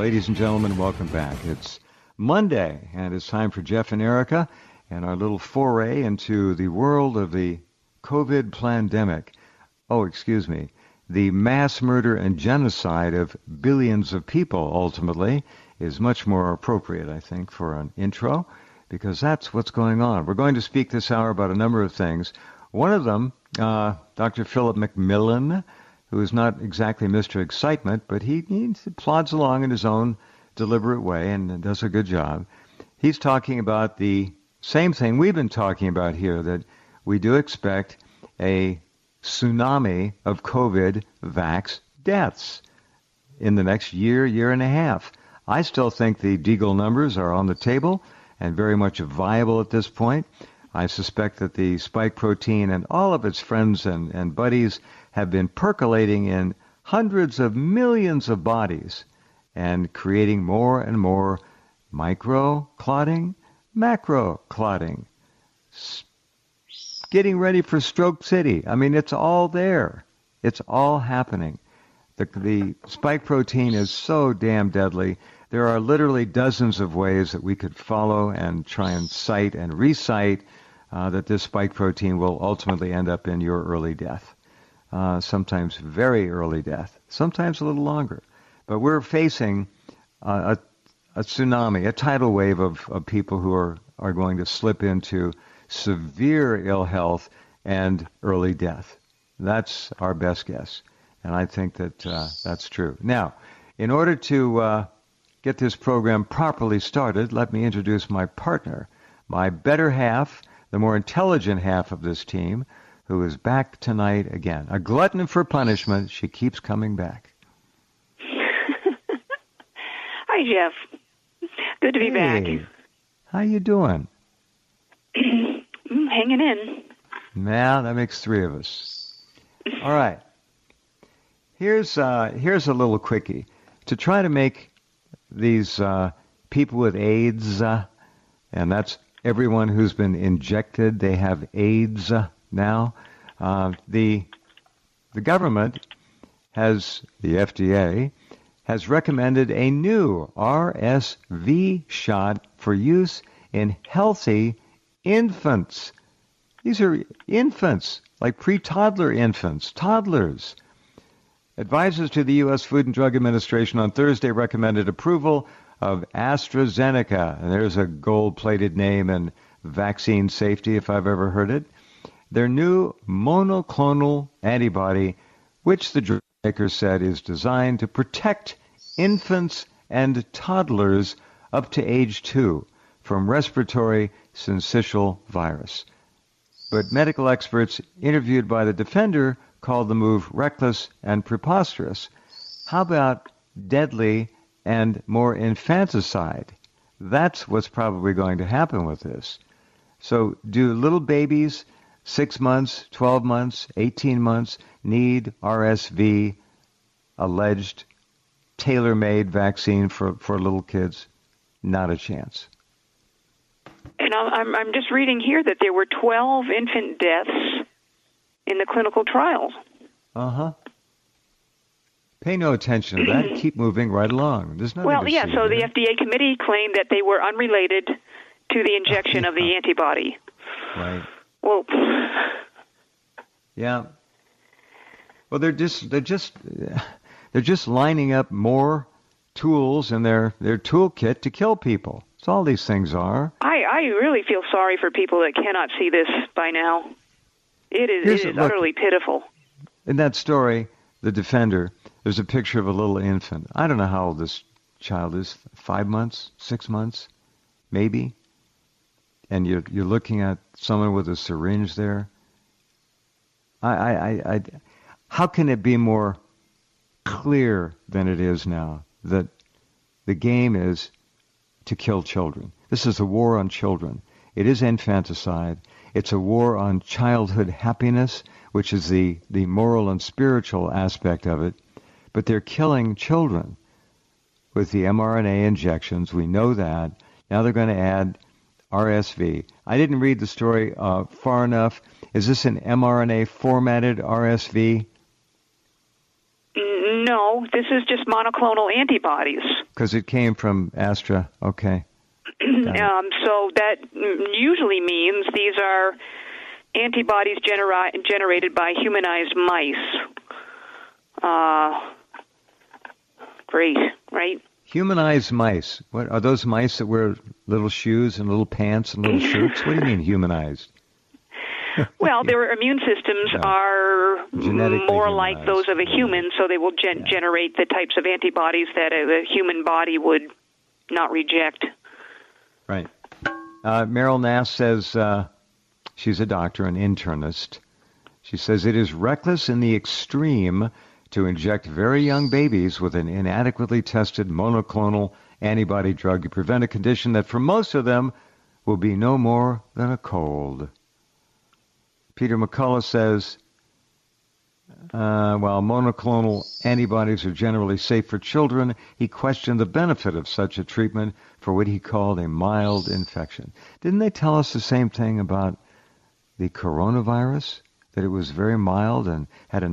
Ladies and gentlemen, welcome back. It's Monday, and it's time for Jeff and Erica and our little foray into the world of the COVID pandemic. The mass murder and genocide of billions of people, ultimately, is much more appropriate, I think, for an intro, because that's what's going on. We're going to speak this hour about a number of things. One of them, Dr. Philip McMillan, who is not exactly Mr. Excitement, but he plods along in his own deliberate way and does a good job. He's talking about the same thing we've been talking about here, that we do expect a tsunami of COVID vax deaths in the next year and a half. I still think the Deagle numbers are on the table and very much viable at this point. I suspect that the spike protein and all of its friends and buddies have been percolating in hundreds of millions of bodies and creating more and more micro-clotting, macro-clotting, getting ready for Stroke City. I mean, it's all there. It's all happening. The spike protein is so damn deadly. There are literally dozens of ways that we could follow and try and cite and recite that this spike protein will ultimately end up in your early death. Sometimes very early death, sometimes a little longer. But we're facing a tsunami, a tidal wave of people who are going to slip into severe ill health and early death. That's our best guess. And I think that that's true. Now, in order to get this program properly started, let me introduce my partner, my better half, the more intelligent half of this team, who is back tonight again. A glutton for punishment. She keeps coming back. Hi, Jeff. Good to be back. How you doing? Hanging in. Now, that makes three of us. All right. Here's a little quickie. To try to make these people with AIDS, and that's everyone who's been injected, they have AIDS now. The government has, the FDA, has recommended a new RSV shot for use in healthy infants. These are infants, like pre-toddler infants, toddlers. Advisors to the U.S. Food and Drug Administration on Thursday recommended approval of AstraZeneca, and there's a gold-plated name in vaccine safety if I've ever heard it, their new monoclonal antibody, which the drug maker said is designed to protect infants and toddlers up to age 2 from respiratory syncytial virus. But medical experts interviewed by The Defender called the move reckless and preposterous. How about deadly and more infanticide? That's what's probably going to happen with this. So do little babies, 6 months, 12 months, 18 months, need RSV, alleged tailor-made vaccine for little kids? Not a chance. And I'm just reading here that there were 12 infant deaths in the clinical trials. Uh-huh. Pay no attention to that. Keep moving right along. There's nothing Well, to yeah, see so here. the FDA committee claimed that they were unrelated to the injection of the antibody. Right. Well, yeah. Well, they're just lining up more tools in their toolkit to kill people. That's all these things are. I really feel sorry for people that cannot see this by now. It is utterly pitiful. In that story, The Defender, there's a picture of a little infant. I don't know how old this child is, 5 months, 6 months, maybe. And you're looking at someone with a syringe there. How can it be more clear than it is now that the game is to kill children? This is a war on children. It is infanticide. It's a war on childhood happiness, which is the moral and spiritual aspect of it. But they're killing children with the mRNA injections. We know that. Now they're going to add RSV. I didn't read the story far enough. Is this an mRNA formatted RSV? No, this is just monoclonal antibodies. Because it came from Astra. Okay. So that usually means these are antibodies generated by humanized mice. Great, right? Humanized mice. What are those mice that wear little shoes and little pants and little shirts? What do you mean humanized? Well, their immune systems are more like those of a human, so they will generate the types of antibodies that a human body would not reject. Right. Meryl Nass says she's a doctor, an internist. She says it is reckless in the extreme to inject very young babies with an inadequately tested monoclonal antibody drug to prevent a condition that for most of them will be no more than a cold. Peter McCullough says, while monoclonal antibodies are generally safe for children, he questioned the benefit of such a treatment for what he called a mild infection. Didn't they tell us the same thing about the coronavirus? That it was very mild and had a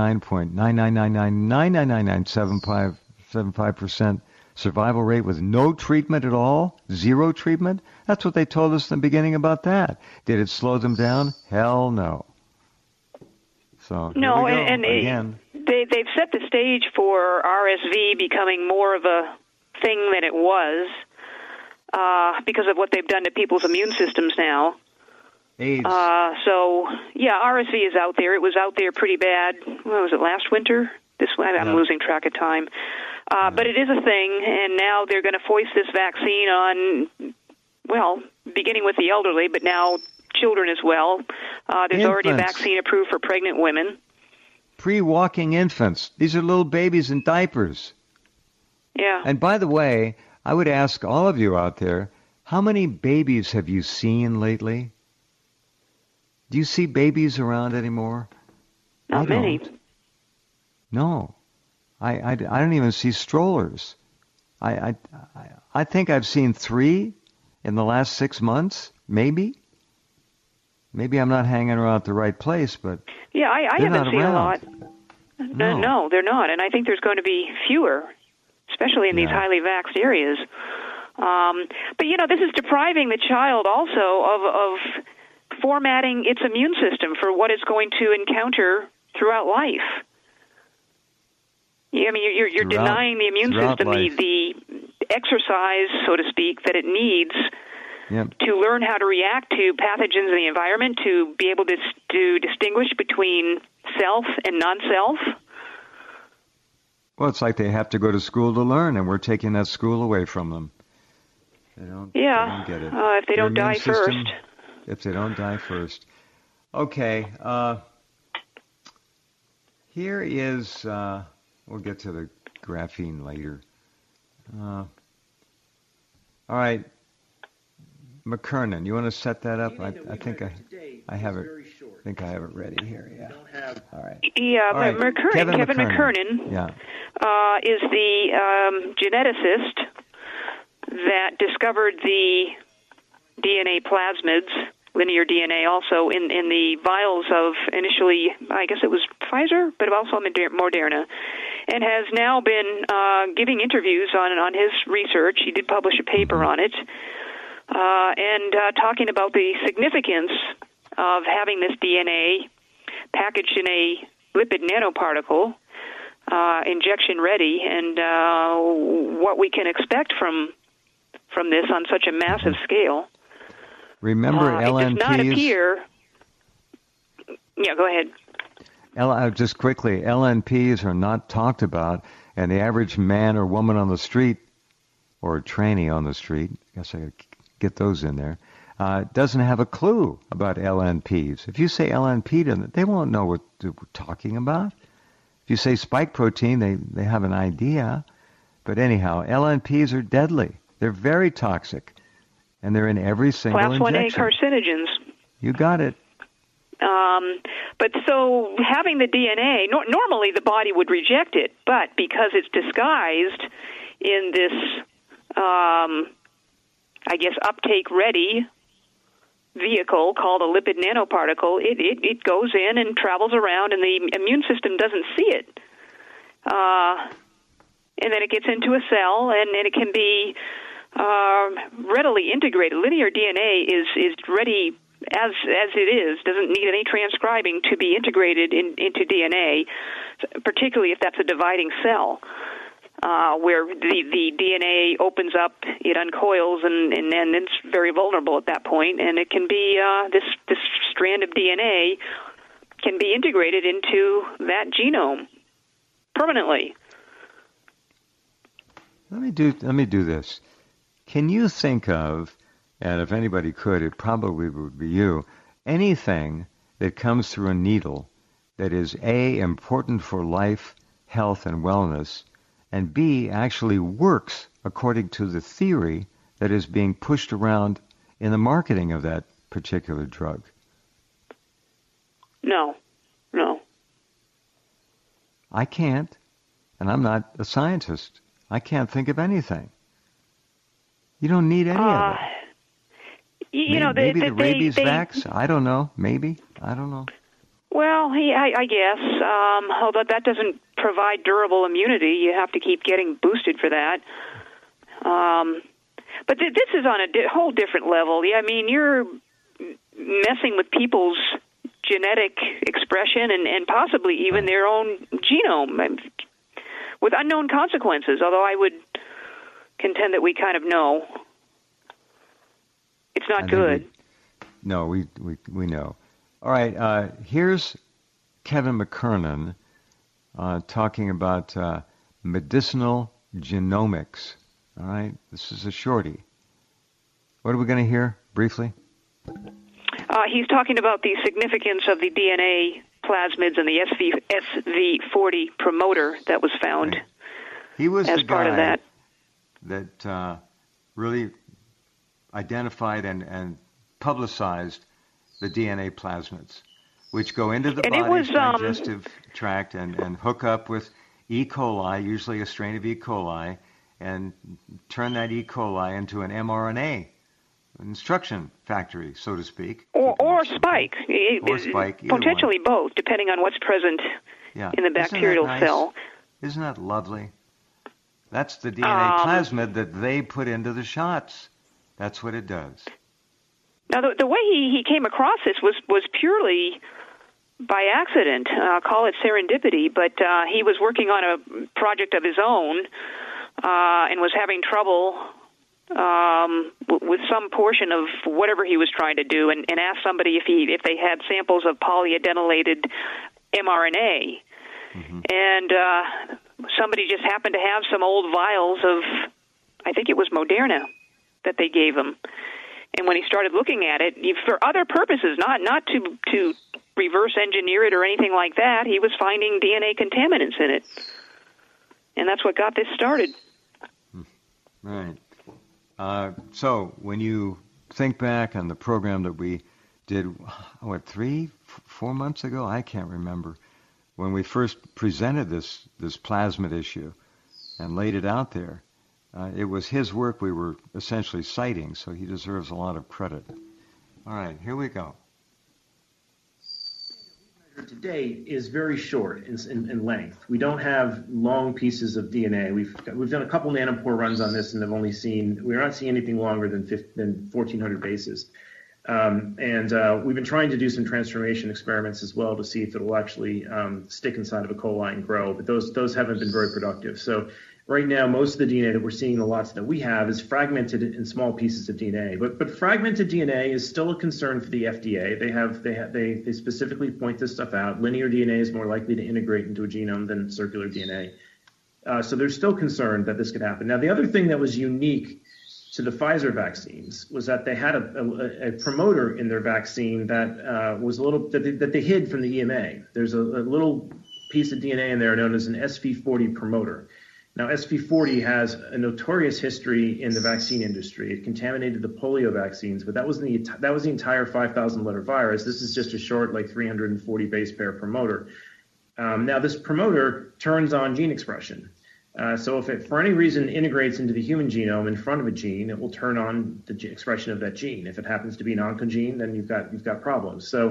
99.999999975% survival rate with no treatment at all? Zero treatment? That's what they told us in the beginning about that. Did it slow them down? Hell no. So no, and they've set the stage for RSV becoming more of a thing than it was because of what they've done to people's immune systems now. AIDS. So, yeah, RSV is out there. It was out there pretty bad. What was it, last winter? I'm losing track of time. But it is a thing, and now they're going to foist this vaccine on, well, beginning with the elderly, but now children as well. There's already a vaccine approved for pregnant women. Pre-walking infants. These are little babies in diapers. Yeah. And by the way, I would ask all of you out there, how many babies have you seen lately? Do you see babies around anymore? Not many. No. I don't even see strollers. I think I've seen 3 in the last 6 months, maybe. Maybe I'm not hanging around at the right place, but yeah, I haven't seen a lot. No, they're not. And I think there's going to be fewer, especially in these highly vaxxed areas. But, this is depriving the child also of formatting its immune system for what it's going to encounter throughout life. I mean, you're denying the immune system the exercise, so to speak, that it needs to learn how to react to pathogens in the environment, to be able to distinguish between self and non-self. Well, it's like they have to go to school to learn, and we're taking that school away from them. They don't get it. If they don't die first. If they don't die first. Okay. Here is, we'll get to the graphene later. All right. McKernan, you want to set that up? I think I have it. I think I have it ready here. Yeah. All right. Yeah, all right. Kevin McKernan is the geneticist that discovered the DNA plasmids, linear DNA also, in the vials of initially, I guess it was Pfizer, but also Moderna, and has now been giving interviews on his research. He did publish a paper on it, and talking about the significance of having this DNA packaged in a lipid nanoparticle, injection ready, and what we can expect from this on such a massive scale. Remember LNPs? It does not appear. Yeah, go ahead. Just quickly, LNPs are not talked about, and the average man or woman on the street, or trainee on the street, I guess I get those in there, doesn't have a clue about LNPs. If you say LNP to them, they won't know what we're talking about. If you say spike protein, they have an idea. But anyhow, LNPs are deadly. They're very toxic. And they're in every single Class 1A injection. carcinogens. You got it. But so having the DNA, normally the body would reject it, but because it's disguised in this, uptake-ready vehicle called a lipid nanoparticle, it goes in and travels around, and the immune system doesn't see it. and then it gets into a cell, and it can be readily integrated. Linear DNA is ready as it is, doesn't need any transcribing to be integrated into DNA, particularly if that's a dividing cell, where the DNA opens up, it uncoils, and then it's very vulnerable at that point, and it can be this strand of DNA can be integrated into that genome permanently. Let me do this. Can you think of, and if anybody could, it probably would be you, anything that comes through a needle that is A, important for life, health, and wellness, and B, actually works according to the theory that is being pushed around in the marketing of that particular drug? No. I can't, and I'm not a scientist. I can't think of anything. You don't need any of it. Maybe the rabies vax? I don't know. Maybe. I don't know. Well, I guess. Although that doesn't provide durable immunity. You have to keep getting boosted for that. But this is on a whole different level. I mean, you're messing with people's genetic expression and possibly even their own genome with unknown consequences, although I would contend that we kind of know. It's not good. We know. All right, here's Kevin McKernan talking about medicinal genomics. All right, this is a shorty. What are we going to hear briefly? He's talking about the significance of the DNA plasmids and the SV40 promoter that was found. Right. He was as the part guy of that. That really identified and publicized the DNA plasmids, which go into the body's digestive tract and hook up with E. coli, usually a strain of E. coli, and turn that E. coli into an mRNA instruction factory, so to speak. Or spike. Or spike. Potentially both, depending on what's present in the bacterial cell. Isn't that lovely? That's the DNA plasmid that they put into the shots. That's what it does. Now, the way he came across this was purely by accident. Call it serendipity, but he was working on a project of his own and was having trouble with some portion of whatever he was trying to do, and asked somebody if they had samples of polyadenylated mRNA. Mm-hmm. And somebody just happened to have some old vials of, I think it was Moderna, that they gave him. And when he started looking at it, for other purposes, not to reverse engineer it or anything like that, he was finding DNA contaminants in it. And that's what got this started. Right. So when you think back on the program that we did, 3-4 months ago? I can't remember. When we first presented this plasmid issue and laid it out there, it was his work we were essentially citing, so he deserves a lot of credit. All right, here we go. Today is very short in length. We don't have long pieces of DNA. We've done a couple nanopore runs on this, and we're not seeing anything longer than 1,400 bases. We've been trying to do some transformation experiments as well to see if it will actually stick inside of a coli and grow, but those haven't been very productive. So right now, most of the DNA that we're seeing in the lots that we have is fragmented in small pieces of DNA. But fragmented DNA is still a concern for the FDA. They specifically point this stuff out. Linear DNA is more likely to integrate into a genome than circular DNA. So they're still concerned that this could happen. Now, the other thing that was unique to the Pfizer vaccines was that they had a promoter in their vaccine that was that they hid from the EMA. There's a little piece of DNA in there known as an SV40 promoter. Now, SV40 has a notorious history in the vaccine industry. It contaminated the polio vaccines, but that was the entire 5,000-letter virus. This is just a short, 340 base pair promoter. Now, this promoter turns on gene expression. So if it, for any reason, integrates into the human genome in front of a gene, it will turn on the expression of that gene. If it happens to be an oncogene, then you've got problems. So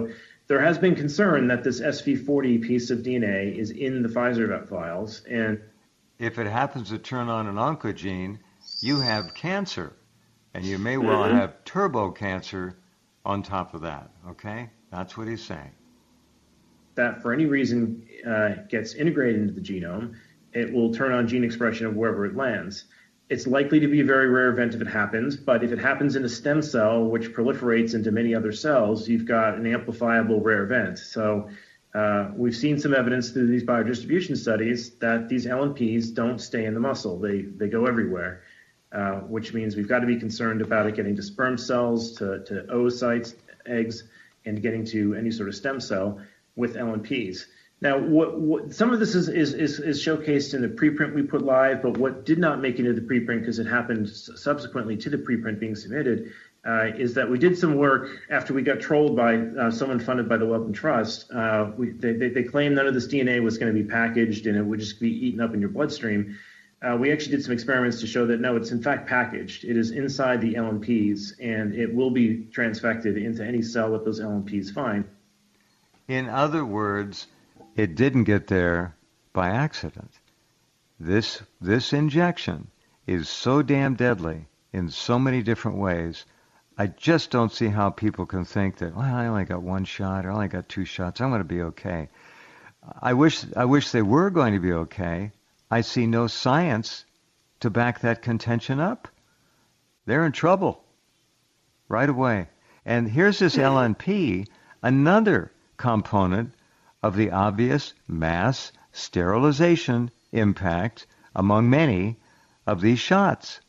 there has been concern that this SV40 piece of DNA is in the Pfizer vials, and if it happens to turn on an oncogene, you have cancer, and you may well have turbo cancer on top of that. Okay, that's what he's saying. That for any reason gets integrated into the genome, it will turn on gene expression of wherever it lands. It's likely to be a very rare event if it happens, but if it happens in a stem cell, which proliferates into many other cells, you've got an amplifiable rare event. So we've seen some evidence through these biodistribution studies that these LNPs don't stay in the muscle. They go everywhere, which means we've got to be concerned about it getting to sperm cells, to oocytes, eggs, and getting to any sort of stem cell with LNPs. Now, what some of this is showcased in the preprint we put live, but what did not make it into the preprint because it happened subsequently to the preprint being submitted is that we did some work after we got trolled by someone funded by the Wellcome Trust. They claimed none of this DNA was going to be packaged and it would just be eaten up in your bloodstream. We actually did some experiments to show that, no, it's in fact packaged. It is inside the LNPs, and it will be transfected into any cell that those LNPs find. In other words, it didn't get there by accident. This injection is so damn deadly in so many different ways. I just don't see how people can think that, well, I only got one shot or I only got two shots. I'm going to be okay. I wish they were going to be okay. I see no science to back that contention up. They're in trouble right away. And here's this LNP, another component of the obvious mass sterilization impact among many of these shots.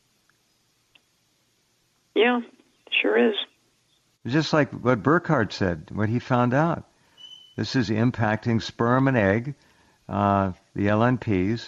Yeah, sure is. Just like what Burkhardt said, what he found out. This is impacting sperm and egg, the LNPs.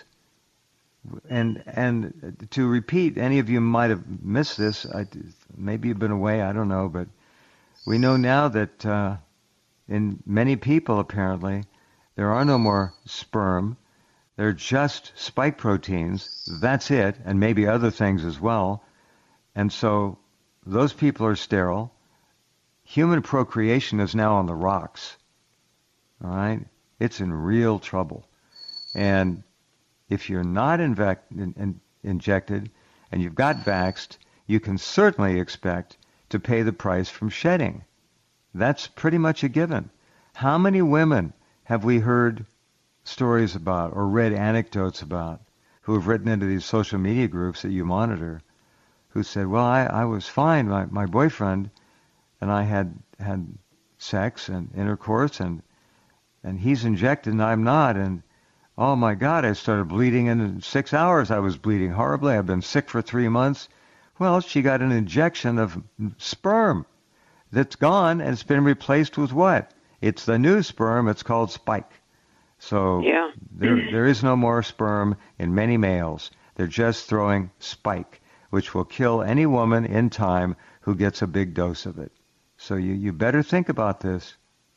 And to repeat, any of you might have missed this. Maybe you've been away, I don't know, but we know now that in many people, apparently, there are no more sperm. They're just spike proteins. That's it, and maybe other things as well. And so those people are sterile. Human procreation is now on the rocks. All right? It's in real trouble. And if you're not injected and you've got vaxxed, you can certainly expect to pay the price from shedding. That's pretty much a given. How many women have we heard stories about or read anecdotes about who have written into these social media groups that you monitor who said, well, I was fine. My boyfriend and I had sex and intercourse and he's injected and I'm not. And oh my God, I started bleeding and in 6 hours I was bleeding horribly. I've been sick for 3 months. Well, she got an injection of sperm that's gone and it's been replaced with what? It's the new sperm. It's called spike. So yeah. there is no more sperm in many males. They're just throwing spike, which will kill any woman in time who gets a big dose of it. So you better think about this.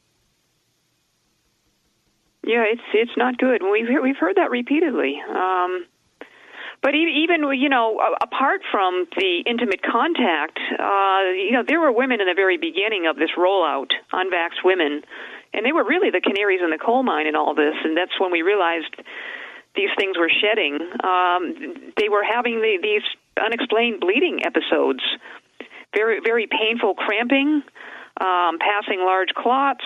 Yeah, it's not good. We've heard that repeatedly. But even, apart from the intimate contact, there were women in the very beginning of this rollout, unvaxxed women, and they were really the canaries in the coal mine in all this, and that's when we realized these things were shedding. They were having these unexplained bleeding episodes, very, very painful cramping, passing large clots,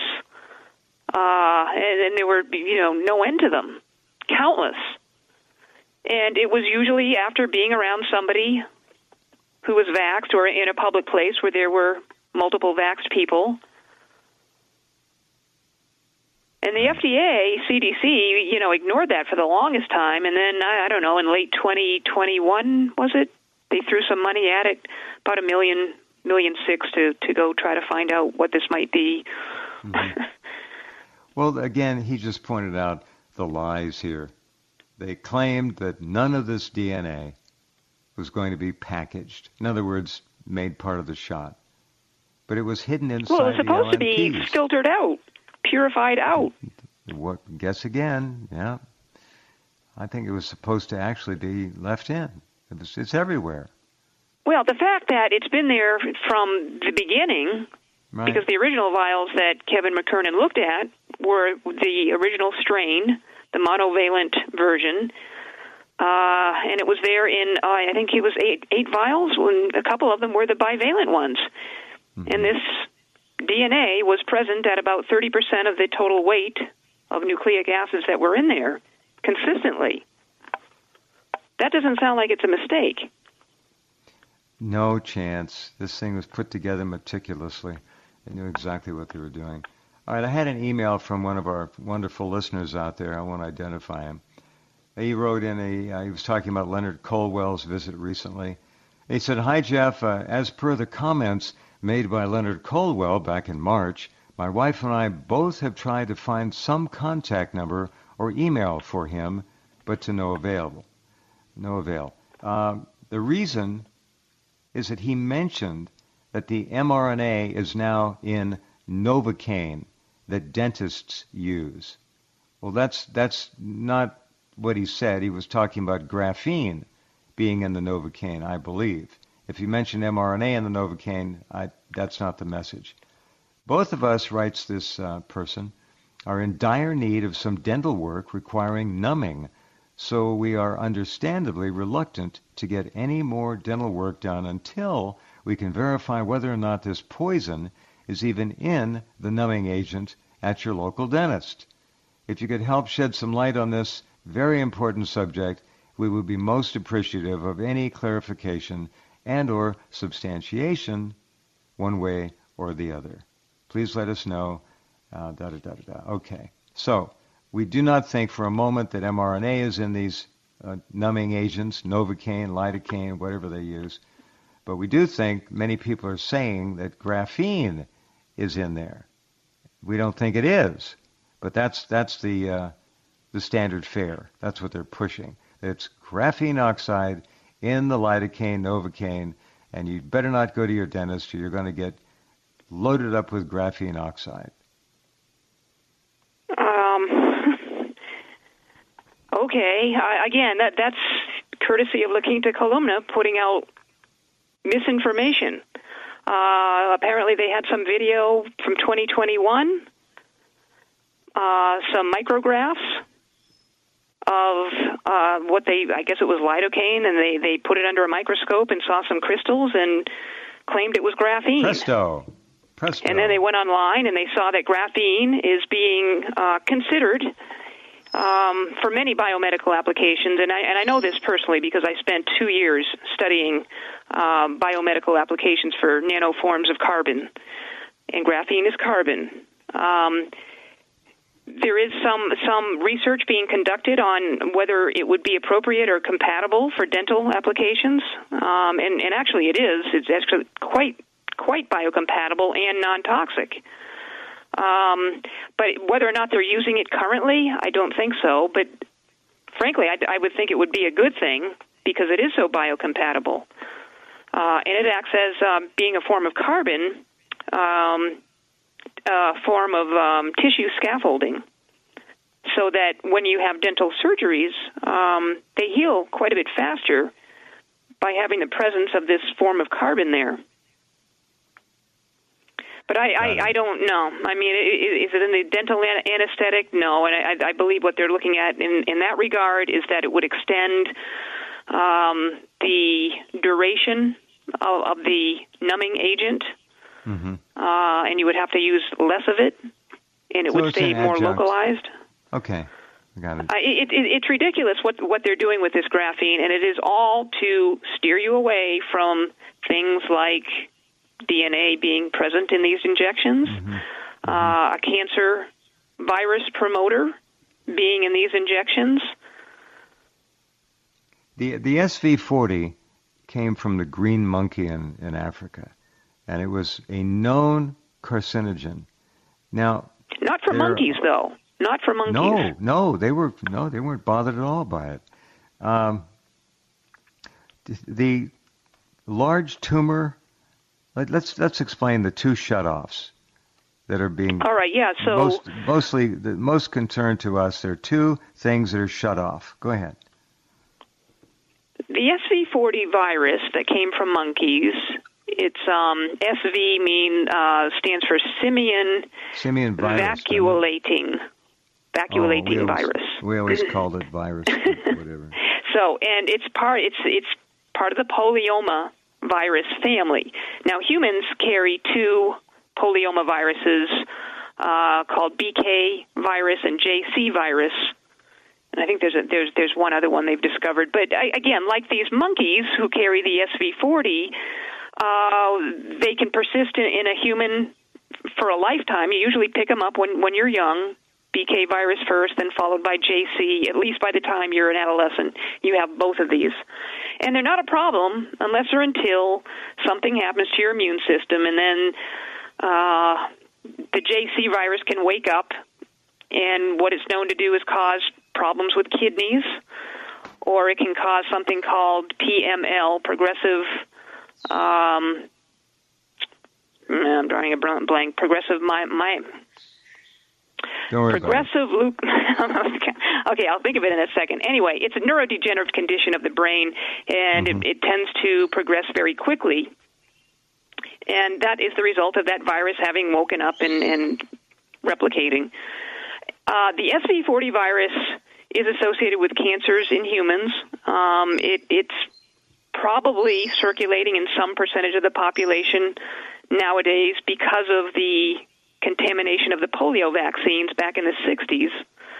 and there were, no end to them, countless. And it was usually after being around somebody who was vaxxed or in a public place where there were multiple vaxxed people. And the FDA, CDC, ignored that for the longest time. And then, I don't know, in late 2021, was it? They threw some money at it, about $1.6 million to go try to find out what this might be. Mm-hmm. Well, again, he just pointed out the lies here. They claimed that none of this DNA was going to be packaged. In other words, made part of the shot. But it was hidden inside the LNPs. Well, it was supposed to be filtered out, purified out. Guess again, yeah. I think it was supposed to actually be left in. It's everywhere. Well, the fact that it's been there from the beginning Right. Because the original vials that Kevin McKernan looked at were the original strain, the monovalent version, and it was there in, I think it was eight vials, when a couple of them were the bivalent ones. Mm-hmm. And this DNA was present at about 30% of the total weight of nucleic acids that were in there consistently. That doesn't sound like it's a mistake. No chance. This thing was put together meticulously. They knew exactly what they were doing. All right, I had an email from one of our wonderful listeners out there. I won't identify him. He wrote in he was talking about Leonard Colwell's visit recently. He said, "Hi, Jeff. As per the comments made by Leonard Colwell back in March, my wife and I both have tried to find some contact number or email for him, but to no avail. No avail. The reason is that he mentioned that the mRNA is now in Novocaine that dentists use." Well, that's not what he said. He was talking about graphene being in the Novocaine, I believe. If you mention mRNA in the Novocaine, that's not the message. Both of us, writes this person, are in dire need of some dental work requiring numbing, so we are understandably reluctant to get any more dental work done until we can verify whether or not this poison is even in the numbing agent at your local dentist. If you could help shed some light on this very important subject, we would be most appreciative of any clarification and or substantiation one way or the other. Please let us know. Okay. So we do not think for a moment that mRNA is in these numbing agents, Novocaine, lidocaine, whatever they use. But we do think many people are saying that graphene is in there. We don't think it is, but that's the standard fare. That's what they're pushing. It's graphene oxide in the lidocaine, Novocaine, and you better not go to your dentist or you're going to get loaded up with graphene oxide. Okay. Again, that's courtesy of La Quinta Columna putting out misinformation. Apparently they had some video from 2021, some micrographs of what I guess it was lidocaine, and they put it under a microscope and saw some crystals and claimed it was graphene. Presto. And then they went online and they saw that graphene is being considered for many biomedical applications, and I know this personally because I spent 2 years studying biomedical applications for nanoforms of carbon, and graphene is carbon. There is some research being conducted on whether it would be appropriate or compatible for dental applications, and actually it is. It's actually quite biocompatible and non-toxic. But whether or not they're using it currently, I don't think so. But frankly, I would think it would be a good thing because it is so biocompatible. And it acts as being a form of carbon, a form of tissue scaffolding, so that when you have dental surgeries, they heal quite a bit faster by having the presence of this form of carbon there. But I don't know. I mean, is it in the dental anesthetic? No, and I believe what they're looking at in that regard is that it would extend the duration of the numbing agent, and you would have to use less of it, and it would stay more localized. Okay, I got it. It's ridiculous what they're doing with this graphene, and it is all to steer you away from things like DNA being present in these injections, a cancer virus promoter being in these injections. The SV40 came from the green monkey in Africa, and it was a known carcinogen. Now, not for monkeys, though. Not for monkeys. No, they weren't bothered at all by it. The large tumor. Let's explain the two shutoffs that are being. All right, yeah. So mostly the most concern to us. There are two things that are shut off. Go ahead. The SV40 virus that came from monkeys It's SV stands for simian virus. vacuolating virus. We always called it virus, whatever. So, and it's part of the polyoma virus family. Now, humans carry two polyoma viruses called BK virus and JC virus. And I think there's one other one they've discovered. But again, like these monkeys who carry the SV40, they can persist in a human for a lifetime. You usually pick them up when you're young, BK virus first, then followed by JC. At least by the time you're an adolescent, you have both of these. And they're not a problem unless or until something happens to your immune system, and then the JC virus can wake up, and what it's known to do is cause problems with kidneys, or it can cause something called PML, progressive, I'm drawing a blank, progressive progressive okay, I'll think of it in a second. Anyway, it's a neurodegenerative condition of the brain, and it tends to progress very quickly. And that is the result of that virus having woken up and replicating. The SV40 virus is associated with cancers in humans. It's probably circulating in some percentage of the population nowadays because of the contamination of the polio vaccines back in the 60s.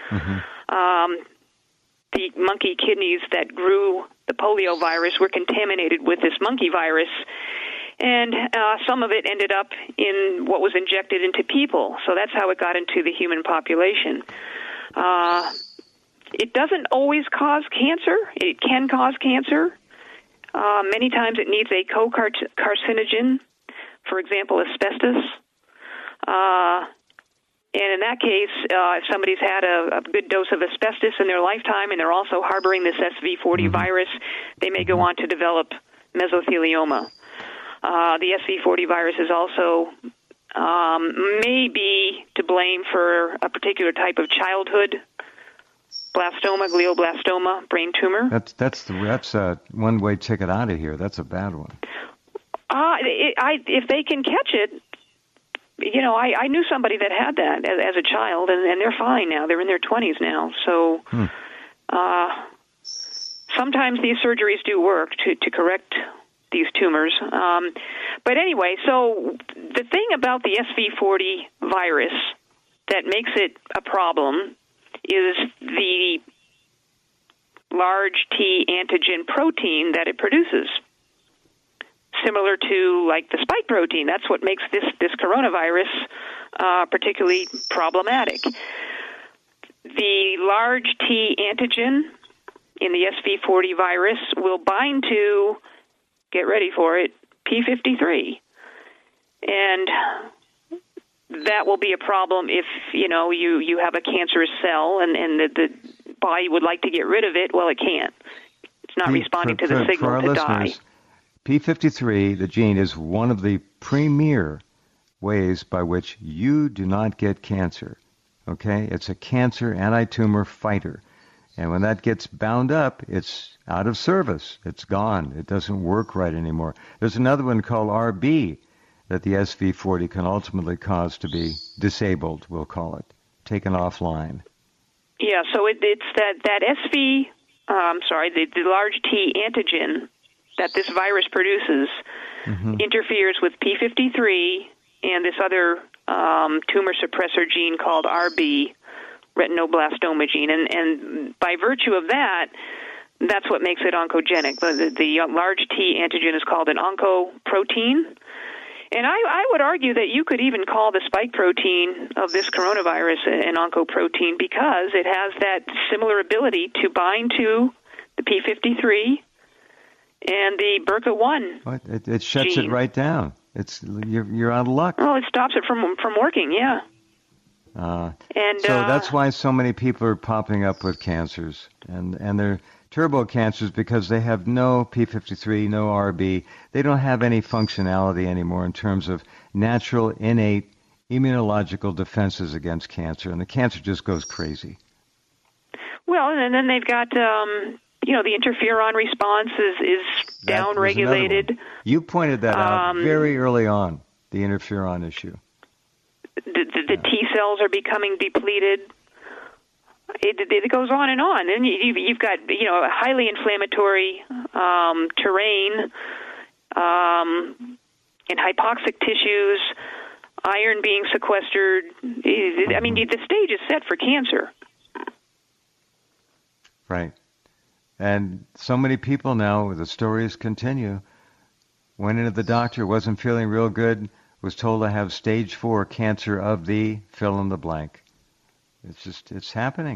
The monkey kidneys that grew the polio virus were contaminated with this monkey virus, and some of it ended up in what was injected into people. So that's how it got into the human population. It doesn't always cause cancer. It can cause cancer. Many times it needs a co-carcinogen, for example, asbestos. And in that case, if somebody's had a good dose of asbestos in their lifetime and they're also harboring this SV40 virus, they may go on to develop mesothelioma. The SV40 virus is also may be to blame for a particular type of childhood blastoma, glioblastoma, brain tumor. That's a one-way ticket out of here. That's a bad one. If they can catch it, I knew somebody that had that as a child, and they're fine now. They're in their 20s now. So sometimes these surgeries do work to correct these tumors. But anyway, so the thing about the SV40 virus that makes it a problem is the large T antigen protein that it produces, similar to like the spike protein. That's what makes this coronavirus particularly problematic. The large T antigen in the SV40 virus will bind to, get ready for it, P53. And that will be a problem if, you have a cancerous cell and the body would like to get rid of it. Well, it can't. It's not responding to the signal to die. P53, the gene, is one of the premier ways by which you do not get cancer. Okay? It's a cancer anti-tumor fighter. And when that gets bound up, it's out of service. It's gone. It doesn't work right anymore. There's another one called RB that the SV40 can ultimately cause to be disabled, we'll call it, taken offline. Yeah, so it's that SV, the large T antigen that this virus produces interferes with P53 and this other tumor suppressor gene called RB, retinoblastoma gene. And by virtue of that, that's what makes it oncogenic. The large T antigen is called an oncoprotein. And I would argue that you could even call the spike protein of this coronavirus an oncoprotein because it has that similar ability to bind to the P53 and the BRCA1 It shuts gene. It right down. You're out of luck. Well, it stops it from working, yeah. So that's why so many people are popping up with cancers. And they're turbo cancers because they have no P53, no RB. They don't have any functionality anymore in terms of natural, innate immunological defenses against cancer. And the cancer just goes crazy. Well, and then they've got, the interferon response is downregulated. You pointed that out very early on, the interferon issue. The T cells are becoming depleted. It goes on, and you've got a highly inflammatory terrain in hypoxic tissues, iron being sequestered. I mean, the stage is set for cancer. Right. And so many people now, the stories continue, went into the doctor, wasn't feeling real good, was told to have stage 4 cancer of the fill in the blank. It's happening.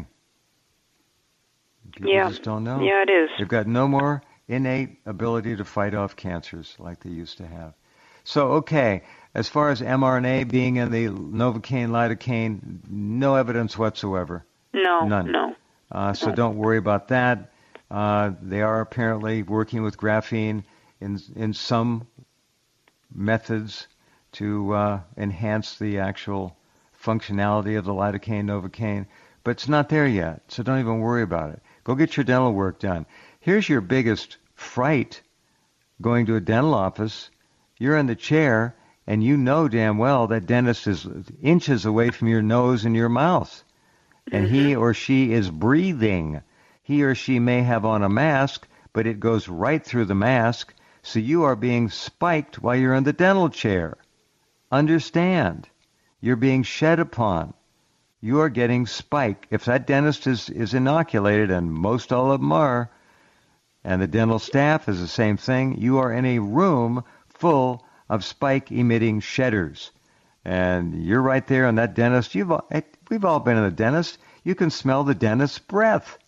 People just don't know. Yeah, it is. They've got no more innate ability to fight off cancers like they used to have. So, okay, as far as mRNA being in the Novocaine, lidocaine, no evidence whatsoever. None. So don't worry about that. They are apparently working with graphene in some methods to enhance the actual functionality of the lidocaine, Novocaine, but it's not there yet, so don't even worry about it. Go get your dental work done. Here's your biggest fright going to a dental office. You're in the chair, and you know damn well that dentist is inches away from your nose and your mouth, and he or she is breathing. He or she may have on a mask, but it goes right through the mask, so you are being spiked while you're in the dental chair. Understand, you're being shed upon. You are getting spiked. If that dentist is inoculated, and most all of them are, and the dental staff is the same thing, you are in a room full of spike-emitting shedders. And you're right there, and that dentist, we've all been in a dentist. You can smell the dentist's breath.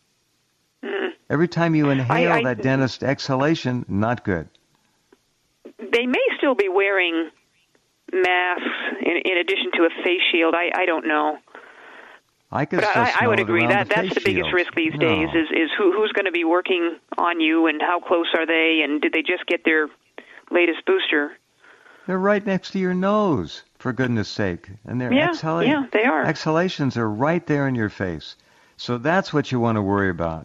Every time you inhale that dentist exhalation, not good. They may still be wearing masks in addition to a face shield. I don't know. I would agree that's the biggest risk these days is who's going to be working on you, and how close are they, and did they just get their latest booster? They're right next to your nose, for goodness sake, and they're they are. Exhalations are right there in your face. So that's what you want to worry about.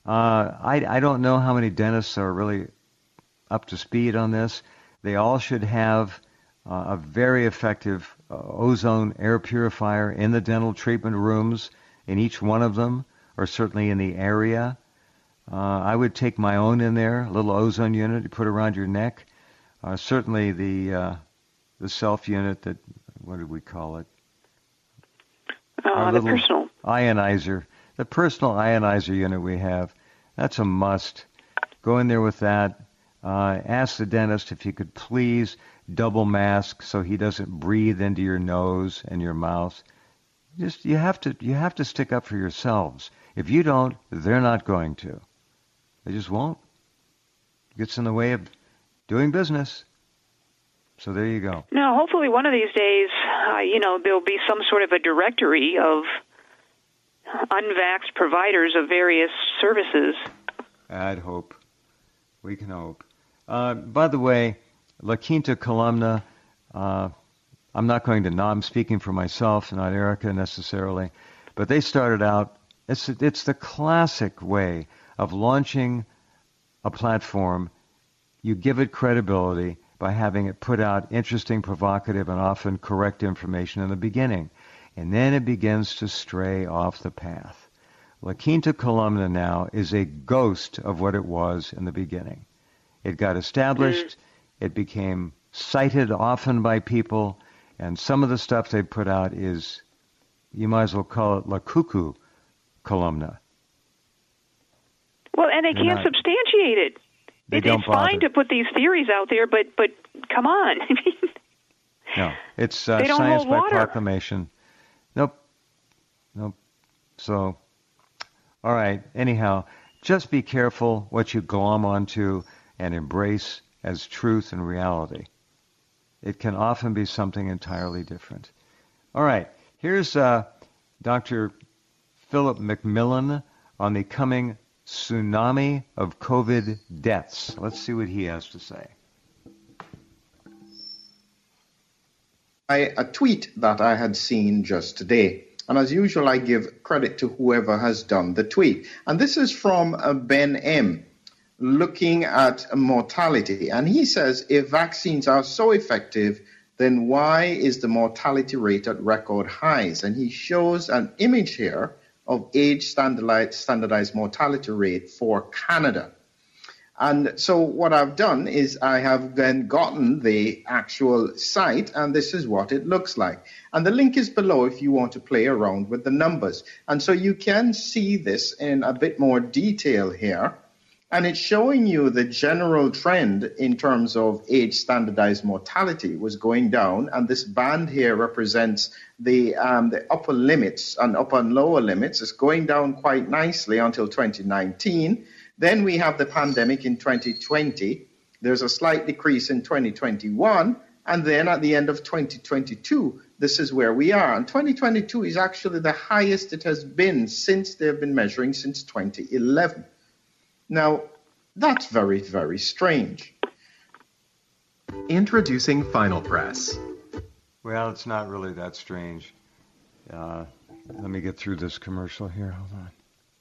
I don't know how many dentists are really up to speed on this. They all should have a very effective ozone air purifier in the dental treatment rooms, in each one of them, or certainly in the area. I would take my own in there, a little ozone unit you put around your neck. Certainly the self unit that, what did we call it? The personal ionizer. The personal ionizer unit we have. That's a must. Go in there with that. Ask the dentist if you could please double mask so he doesn't breathe into your nose and your mouth. Just you have to stick up for yourselves. If you don't, they're not going to. They just won't. It gets in the way of doing business. So there you go. No, hopefully one of these days, there'll be some sort of a directory of unvaxxed providers of various services. I'd hope. We can hope. By the way, La Quinta Columna, I'm not going to I'm speaking for myself, not Erica necessarily, but they started out, it's the classic way of launching a platform. You give it credibility by having it put out interesting, provocative, and often correct information in the beginning. And then it begins to stray off the path. La Quinta Columna now is a ghost of what it was in the beginning. It got established. It became cited often by people. And some of the stuff they put out is, you might as well call it La Cuckoo Columna. Well, and they can't substantiate it. It's fine to put these theories out there, but come on. No, it's science by proclamation. Nope. So, all right. Anyhow, just be careful what you glom onto and embrace as truth and reality. It can often be something entirely different. All right. Here's Dr. Philip McMillan on the coming tsunami of COVID deaths. Let's see what he has to say. A tweet that I had seen just today. And as usual, I give credit to whoever has done the tweet. And this is from Ben M. looking at mortality. And he says if vaccines are so effective, then why is the mortality rate at record highs? And he shows an image here of age standardized mortality rate for Canada. And so what I've done is I have then gotten the actual site, and this is what it looks like. And the link is below if you want to play around with the numbers. And so you can see this in a bit more detail here. And it's showing you the general trend in terms of age standardized mortality was going down. And this band here represents the upper limits and upper and lower limits. It's going down quite nicely until 2019. Then we have the pandemic in 2020. There's a slight decrease in 2021. And then at the end of 2022, this is where we are. And 2022 is actually the highest it has been since they've been measuring since 2011. Now, that's very, very strange. Introducing Final Press. Well, it's not really that strange. Let me get through this commercial here. Hold on.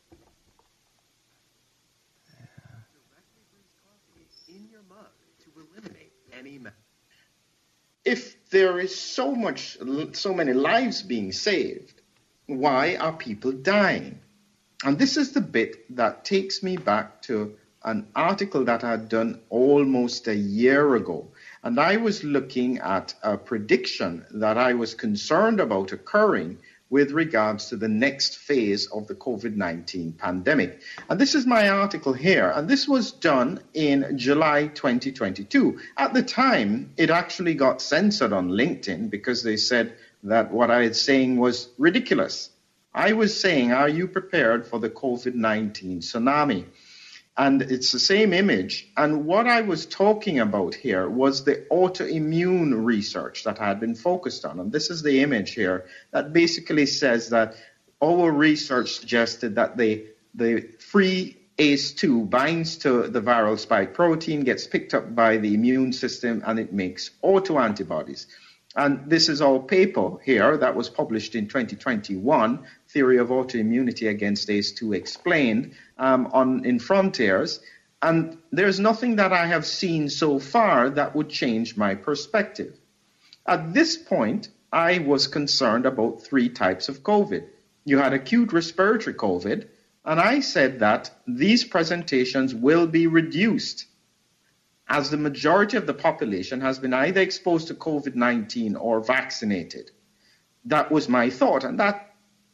In your mug to eliminate any. If there is so many lives being saved, why are people dying? And this is the bit that takes me back to an article that I had done almost a year ago. And I was looking at a prediction that I was concerned about occurring with regards to the next phase of the COVID-19 pandemic. And this is my article here. And this was done in July 2022. At the time, it actually got censored on LinkedIn because they said that what I was saying was ridiculous. I was saying, are you prepared for the COVID-19 tsunami? And it's the same image. And what I was talking about here was the autoimmune research that I had been focused on. And this is the image here that basically says that our research suggested that the free ACE2 binds to the viral spike protein, gets picked up by the immune system, and it makes autoantibodies. And this is our paper here that was published in 2021, Theory of Autoimmunity Against ACE2 Explained, in Frontiers. And there's nothing that I have seen so far that would change my perspective. At this point, I was concerned about 3 types of COVID. You had acute respiratory COVID, and I said that these presentations will be reduced as the majority of the population has been either exposed to COVID-19 or vaccinated. That was my thought, and that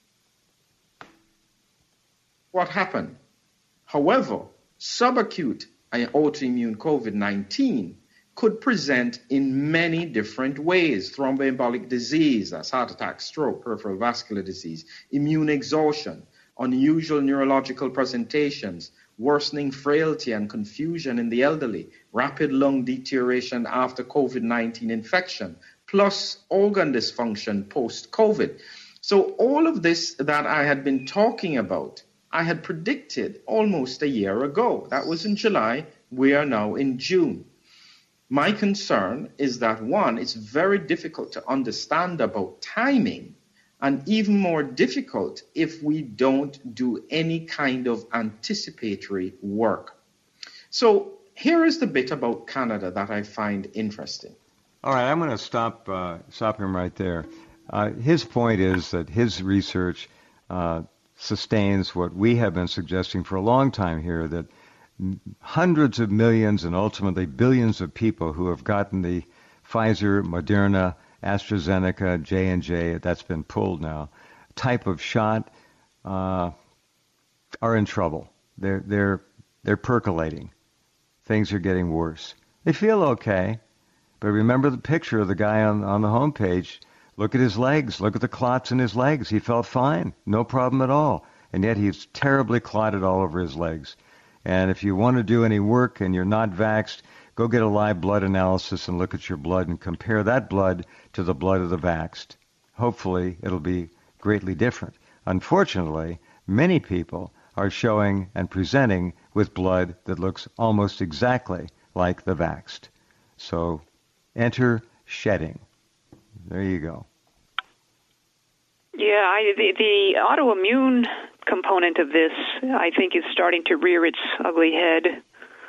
what happened. However, subacute autoimmune COVID-19 could present in many different ways. Thromboembolic disease, that's heart attack, stroke, peripheral vascular disease, immune exhaustion, unusual neurological presentations, worsening frailty and confusion in the elderly, rapid lung deterioration after COVID-19 infection, plus organ dysfunction post-COVID. So all of this that I had been talking about, I had predicted almost a year ago. That was in July. We are now in June. My concern is that, one, it's very difficult to understand about timing, and even more difficult if we don't do any kind of anticipatory work. So here is the bit about Canada that I find interesting. All right, I'm going to stop him right there. His point is that his research sustains what we have been suggesting for a long time here, that hundreds of millions and ultimately billions of people who have gotten the Pfizer, Moderna, AstraZeneca, J&J, that's been pulled now, type of shot are in trouble. They're percolating. Things are getting worse. They feel okay, but remember the picture of the guy on the homepage. Look at his legs. Look at the clots in his legs. He felt fine. No problem at all. And yet he's terribly clotted all over his legs. And if you want to do any work and you're not vaxxed, go get a live blood analysis and look at your blood and compare that blood to the blood of the vaxxed. Hopefully, it'll be greatly different. Unfortunately, many people are showing and presenting with blood that looks almost exactly like the vaxxed. So, enter shedding. There you go. Yeah, the autoimmune component of this, I think, is starting to rear its ugly head.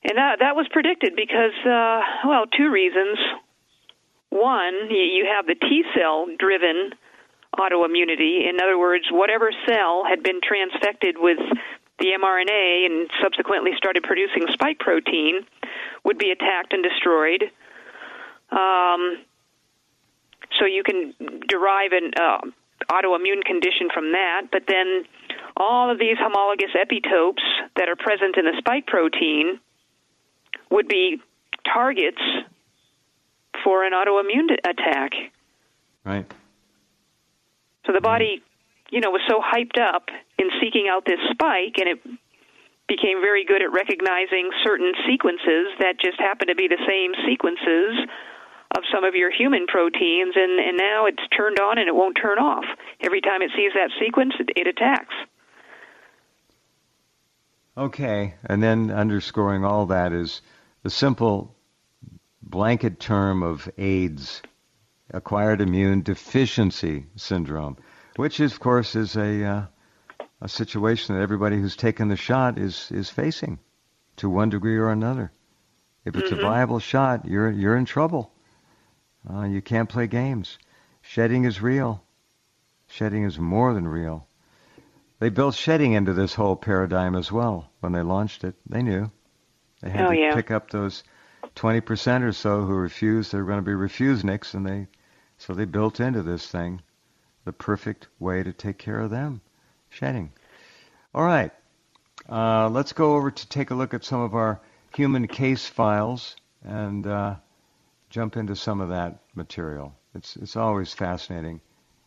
And that was predicted because, two reasons. One, you have the T-cell-driven autoimmunity. In other words, whatever cell had been transfected with the mRNA and subsequently started producing spike protein would be attacked and destroyed. So you can derive an autoimmune condition from that, but then all of these homologous epitopes that are present in the spike protein would be targets for an autoimmune attack. Right. So the body, was so hyped up in seeking out this spike, and it became very good at recognizing certain sequences that just happen to be the same sequences of some of your human proteins, and now it's turned on and it won't turn off. Every time it sees that sequence, it attacks. Okay, and then underscoring all that is the simple blanket term of AIDS, acquired immune deficiency syndrome, which, of course, is a situation that everybody who's taken the shot is facing to one degree or another. If it's a viable shot, you're in trouble. You can't play games. Shedding is real. Shedding is more than real. They built shedding into this whole paradigm as well when they launched it. They knew. They had to pick up those 20% or so who refused. They were going to be refuseniks, and so they built into this thing the perfect way to take care of them. Shedding. All right. Let's go over to take a look at some of our human case files and jump into some of that material. It's always fascinating.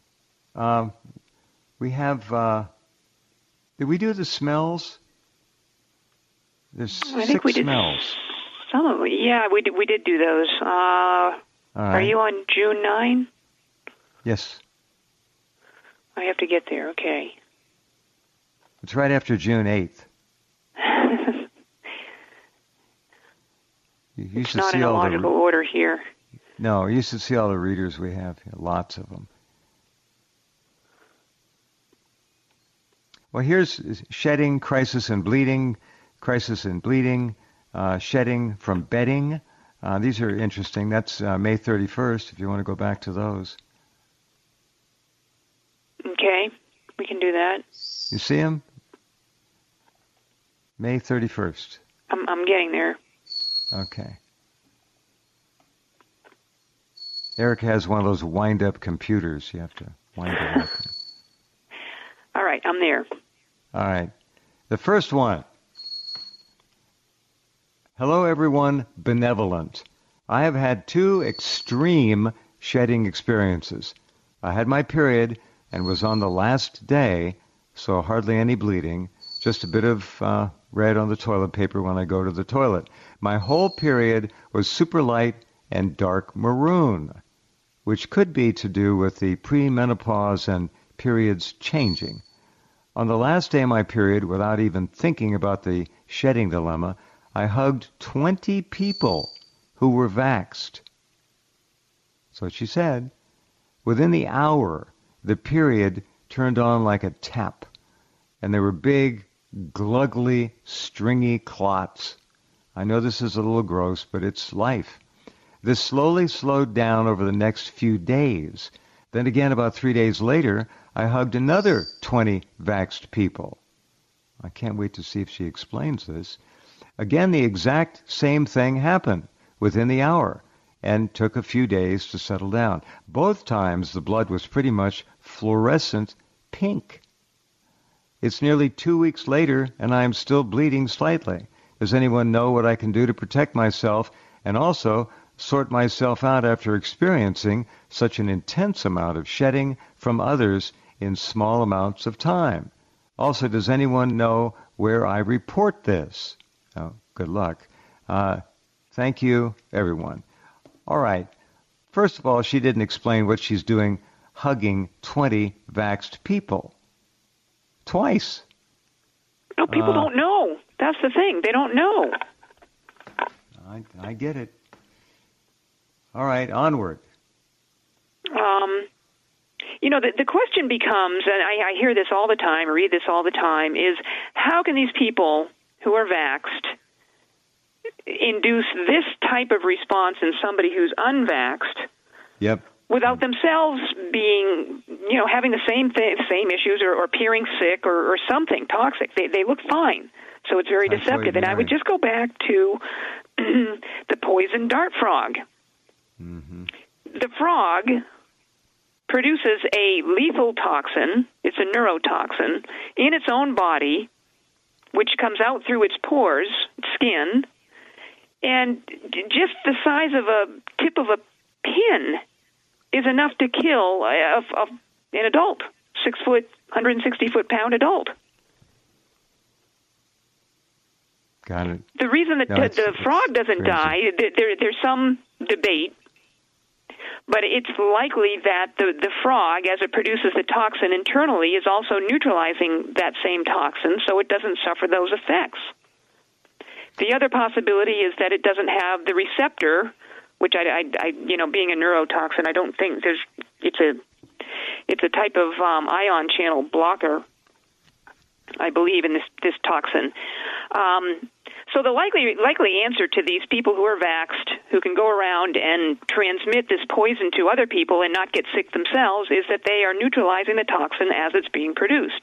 We have. Did we do the smells? There's I think we smells. Did some of them. Yeah, we did do those. All right. Are you on June 9? Yes. I have to get there. Okay. It's right after June 8th. It's not in a logical order here. No, you should see all the readers we have here. Lots of them. Well, here's shedding, crisis and bleeding, shedding from bedding. These are interesting. That's May 31st, if you want to go back to those. Okay, we can do that. You see them? May 31st. I'm getting there. Okay. Eric has one of those wind-up computers. You have to wind it up. All right, I'm there. All right. The first one. Hello, everyone. Benevolent. I have had 2 extreme shedding experiences. I had my period and was on the last day, so hardly any bleeding, just a bit of red on the toilet paper when I go to the toilet. My whole period was super light and dark maroon, which could be to do with the premenopause and periods changing. On the last day of my period, without even thinking about the shedding dilemma, I hugged 20 people who were vaxxed. That's what she said. Within the hour, the period turned on like a tap, and there were big, glugly, stringy clots. I know this is a little gross, but it's life. This slowly slowed down over the next few days. Then again, about 3 days later, I hugged another 20 vaxxed people. I can't wait to see if she explains this. Again, the exact same thing happened within the hour and took a few days to settle down. Both times, the blood was pretty much fluorescent pink. It's nearly 2 weeks later, and I am still bleeding slightly. Does anyone know what I can do to protect myself and also sort myself out after experiencing such an intense amount of shedding from others in small amounts of time? Also, does anyone know where I report this? Oh, good luck. Thank you, everyone. All right. First of all, she didn't explain what she's doing hugging 20 vaxxed people. Twice. No, people don't know. That's the thing. They don't know. I get it. All right, onward. The question becomes, and I hear this all the time, read this all the time, is how can these people who are vaxxed induce this type of response in somebody who's unvaxxed. Yep. Without themselves being, having the same issues or appearing sick or something toxic. They look fine. So it's very deceptive. And I would just go back to the poison dart frog. Mm-hmm. The frog produces a lethal toxin. It's a neurotoxin in its own body, which comes out through its pores, skin, and just the size of a tip of a pin is enough to kill an adult, 6 foot, 160-foot-pound adult. Got it. The reason that the frog doesn't die, there's some debate, but it's likely that the frog, as it produces the toxin internally, is also neutralizing that same toxin, so it doesn't suffer those effects. The other possibility is that it doesn't have the receptor, which I being a neurotoxin, I don't think it's a type of ion channel blocker, I believe, in this toxin. So the likely answer to these people who are vaxxed, who can go around and transmit this poison to other people and not get sick themselves, is that they are neutralizing the toxin as it's being produced.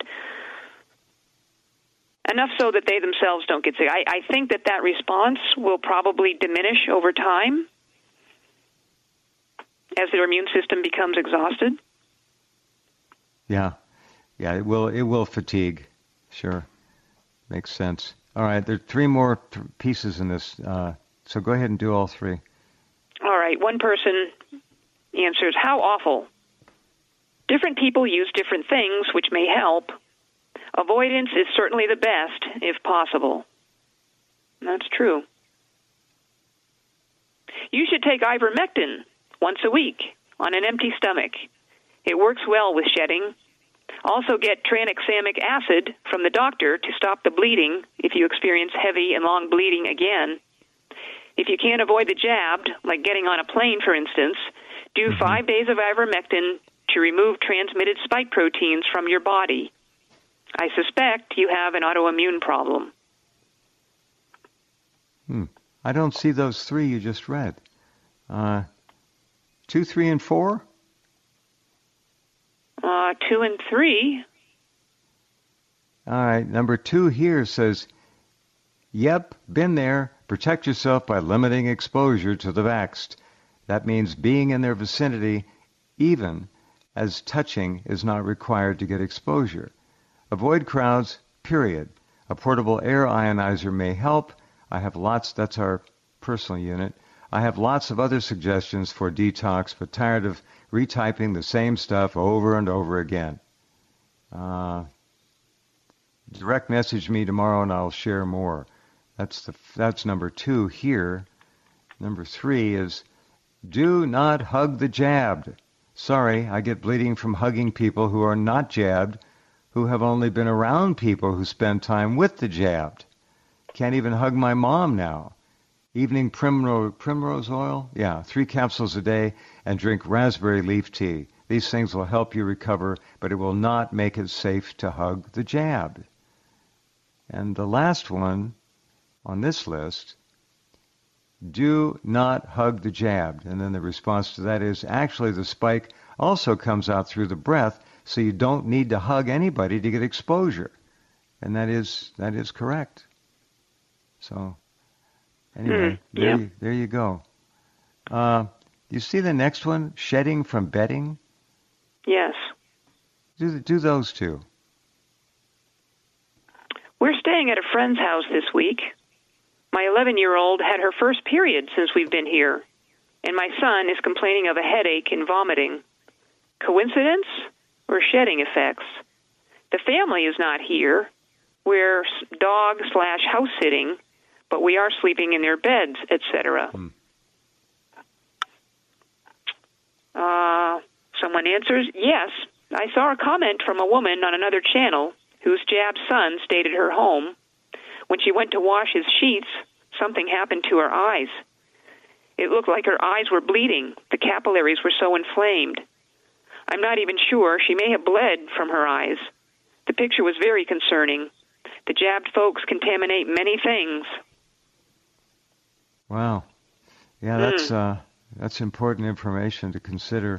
Enough so that they themselves don't get sick. I think that response will probably diminish over time as their immune system becomes exhausted. Yeah, it will fatigue. Sure, makes sense. All right, there are 3 more pieces in this, so go ahead and do all 3. All right, one person answers, how awful. Different people use different things, which may help. Avoidance is certainly the best, if possible. That's true. You should take ivermectin once a week on an empty stomach. It works well with shedding. Also get tranexamic acid from the doctor to stop the bleeding if you experience heavy and long bleeding again. If you can't avoid the jabbed, like getting on a plane, for instance, do 5 days of ivermectin to remove transmitted spike proteins from your body. I suspect you have an autoimmune problem. I don't see those 3 you just read. 2, 3, and 4? 2 and 3. All right, number 2 here says, yep, been there. Protect yourself by limiting exposure to the vaxxed. That means being in their vicinity, even as touching is not required to get exposure. Avoid crowds, period. A portable air ionizer may help. I have lots, that's our personal unit. I have lots of other suggestions for detox, but tired of retyping the same stuff over and over again. Direct message me tomorrow and I'll share more. That's number 2 here. Number 3 is, do not hug the jabbed. Sorry, I get bleeding from hugging people who are not jabbed, who have only been around people who spend time with the jabbed. Can't even hug my mom now. Evening primrose oil? Yeah, 3 capsules a day, and drink raspberry leaf tea. These things will help you recover, but it will not make it safe to hug the jabbed. And the last one on this list, do not hug the jabbed. And then the response to that is, actually the spike also comes out through the breath, so you don't need to hug anybody to get exposure. And that is correct. So anyway, there you go. You see the next one, shedding from bedding? Yes. Do those 2. We're staying at a friend's house this week. My 11-year-old had her first period since we've been here, and my son is complaining of a headache and vomiting. Coincidence or shedding effects? The family is not here. We're dog/house sitting, but we are sleeping in their beds, etc. Someone answers, yes. I saw a comment from a woman on another channel whose jabbed son stayed at her home. When she went to wash his sheets, something happened to her eyes. It looked like her eyes were bleeding. The capillaries were so inflamed. I'm not even sure. She may have bled from her eyes. The picture was very concerning. The jabbed folks contaminate many things. Wow. Yeah, that's important information to consider.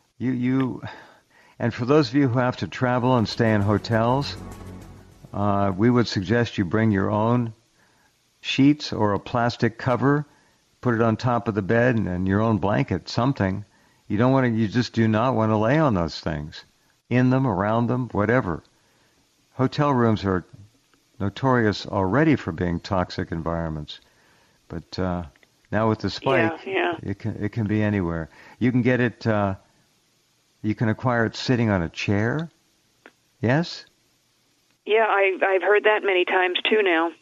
And for those of you who have to travel and stay in hotels, we would suggest you bring your own sheets or a plastic cover, put it on top of the bed, and your own blanket, something. You just do not want to lay on those things, in them, around them, whatever. Hotel rooms are notorious already for being toxic environments, but now with the spike, it can be anywhere. You can get it. You can acquire it sitting on a chair. Yes. Yeah, I've heard that many times too now.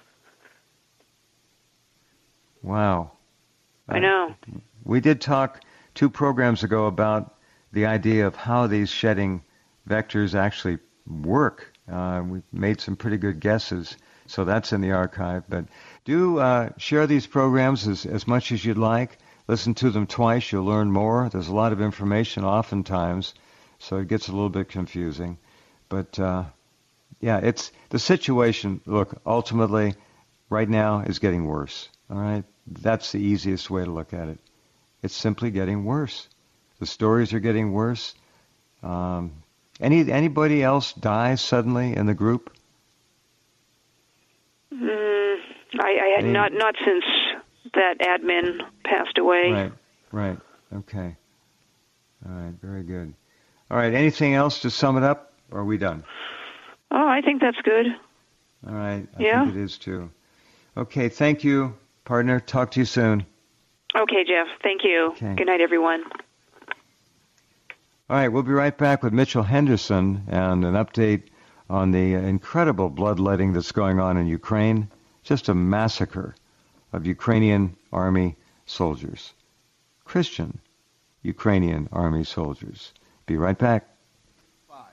Wow. I know. We did talk 2 programs ago about the idea of how these shedding vectors actually work. We made some pretty good guesses, so that's in the archive. But do share these programs as much as you'd like. Listen to them twice, you'll learn more. There's a lot of information oftentimes, so it gets a little bit confusing. But it's the situation, look, ultimately, right now is getting worse. All right? That's the easiest way to look at it. It's simply getting worse. The stories are getting worse. Anybody else die suddenly in the group? I had not since that admin passed away. Right. Okay. All right. Very good. All right. Anything else to sum it up? Or are we done? Oh, I think that's good. All right. I think it is too. Okay. Thank you, partner. Talk to you soon. Okay, Jeff. Thank you. Okay. Good night, everyone. All right. We'll be right back with Mitchell Henderson and an update on the incredible bloodletting that's going on in Ukraine. Just a massacre of Ukrainian army soldiers. Christian Ukrainian army soldiers. Be right back.